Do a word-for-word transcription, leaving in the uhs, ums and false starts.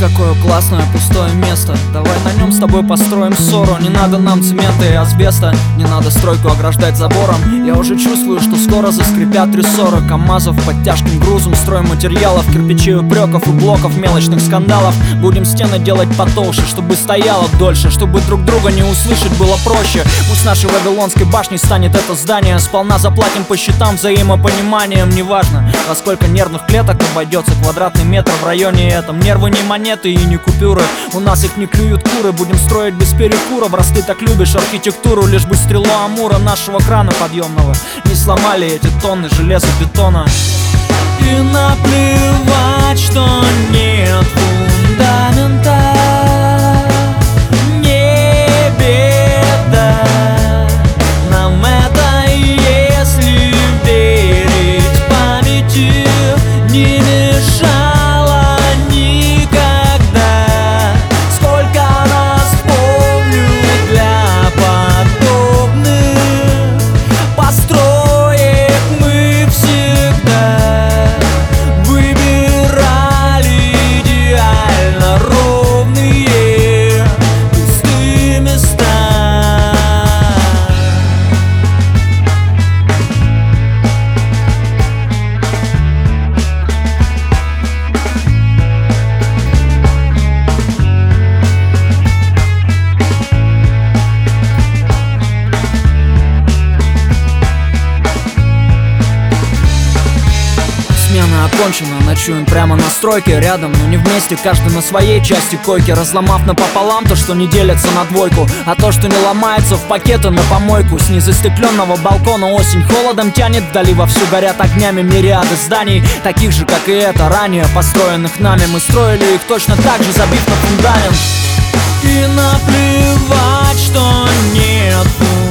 какое классное пустое место. Давай на нем с тобой построим ссору. Не надо нам цемента и асбеста, не надо стройку ограждать забором. Я уже чувствую, что скоро заскрипят рессоры КамАЗов под тяжким грузом стройматериалов, кирпичей, упреков и блоков, мелочных скандалов. Будем стены делать потолще, чтобы стояло дольше, чтобы друг друга не услышать было проще. Пусть нашей Вавилонской башней станет это здание. Сполна заплатим по счетам взаимопониманием. Неважно, во сколько нервных клеток обойдется квадратный метр в районе этом. Нервы не монеты и не купюры, у нас их не клюют куры. Будем строить без перекуров, раз ты так любишь архитектуру. Лишь бы стрелу Амура нашего крана подъемного не сломали эти тонны железобетона. И наплевать, что нет фундамента, не беда. Нам это, если верить памяти, не мешало никогда. Сколько раз помню для подобных построек мы всегда выбирали идеально ровные пустые места. Смена окончена, ночуем прямо на стройке рядом, но не вместе, каждый на своей части койки. Разломав напополам то, что не делится на двойку, а то, что не ломается, в пакеты на помойку. С незастекленного балкона осень холодом тянет, вдали вовсю горят огнями мириады зданий, таких же, как и это, ранее построенных нами. Мы строили их точно так же, забив на фундамент. И наплевать, что нет